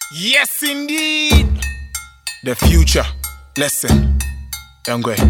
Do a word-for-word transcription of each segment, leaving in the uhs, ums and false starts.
Yes, indeed. The future. Listen. Young guy.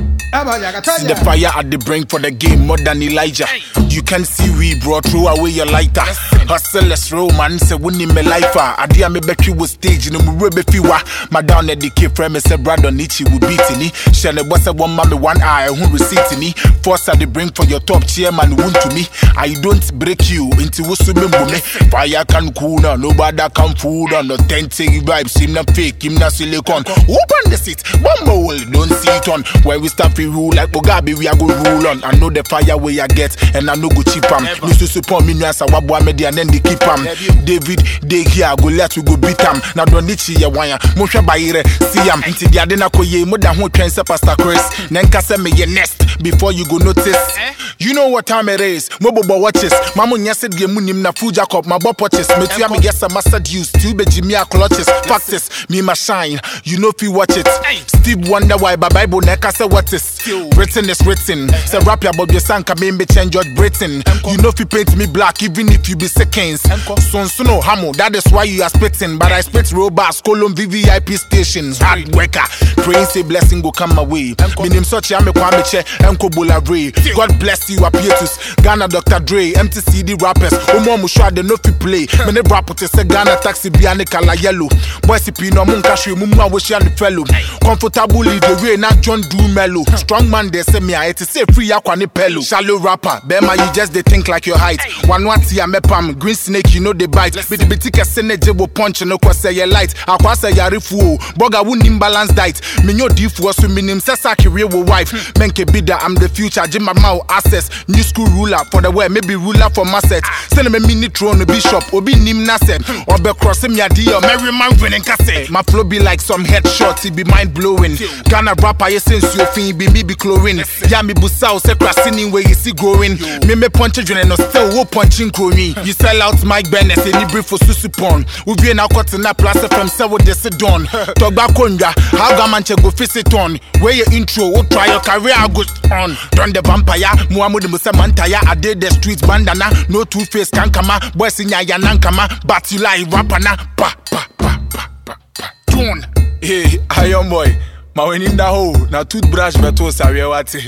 See the fire at the brink for the game more than Elijah. You can see we brought throw away your lighter. Hustle let's roll man say winning me life. Adia me back you was stage no me rebe fiwa. My down at the kid frame say Brandon Nietzsche would beat me. Shane boss a one man one eye who receipt me. Force at the brink for your top chairman wound to me. I don't break you into usume me. Fire can cool now, nobody can fool on the ten vibes. Him na fake, him na silicon. Open the seat, one more don't see it on. Where we start to rule like Mugabe, we are go rule on. I know the fire where I get, and I know go cheap am. No to support me, as I wabwa media, and then they keep am. David, they here go let we go beat am. Now don't need you wire, Mosha Baire, see am. Until the Adena Koye, more than who trains Pastor Chris. Nenka send me your nest before you go notice. You know what time it is. Mobile watches. Mamu nyase de munim na full jacob. My bob watches. Me tia me get some master use. Still be Jimmy clutches. Practice me my shine. You know if you watch it. Steve wonder why by Bible neka say what is. Written is written. Say rap ya Bob your son can be change George Britain. You know if you paint me black even if you be seconds. So so no hamo. That is why you are spitting. But I spit robots. Column V V I P stations. Hard worker. Praying say blessing go come my way. Minim such ya me kwame che. Enko bola ray. God bless you appear to Ghana Doctor Dre, M T C D rappers, Omo Mushwa de no fi play. Mene rap to say Ghana taxi biane kala yellow. Boy si pino mun kashi mumu awoshi and fellow. Comfortably the way na John do mellow. Strong man they say me I to say free akwa ni pello. Shallow rapper, Bema you just they think like your height. One wati ya mepam, green snake you know they bite. But the bitika seneje wo punch no kwa say your light. Akwa say ya rifu, boga wun imbalance diet. Minyo difu wasu minim sesa kire wo wife. Menke bida I'm the future, Jimma Mao access. New school ruler for the way, maybe ruler for masset. Send me mini throne bishop, obi nim naset. Or be crossing me a deal, Mary man winning cassette. My flow be like some headshots, it be mind blowing. Ghana rapper, you sense your thing, be me be chlorine. Yeah, me busao, se crashing where you see growing. Me me punch you no still wo punching crony. You sell out Mike Bennett, any brief for susupon. We be now cut in that place from Sewo de Sedon. Togba Konja, how gamanche go face it on. Where your intro, what try your career go on. Done the vampire, Muhammad Musamantaya, I did the streets bandana, no two face kankama, boys in ya nankama, but you like rapana, pa pa pa pa pa pa. Tune. Hey, iron boy, my when in the hole, now toothbrush beto sariawati.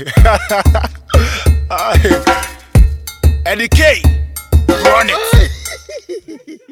Eddie K, run it.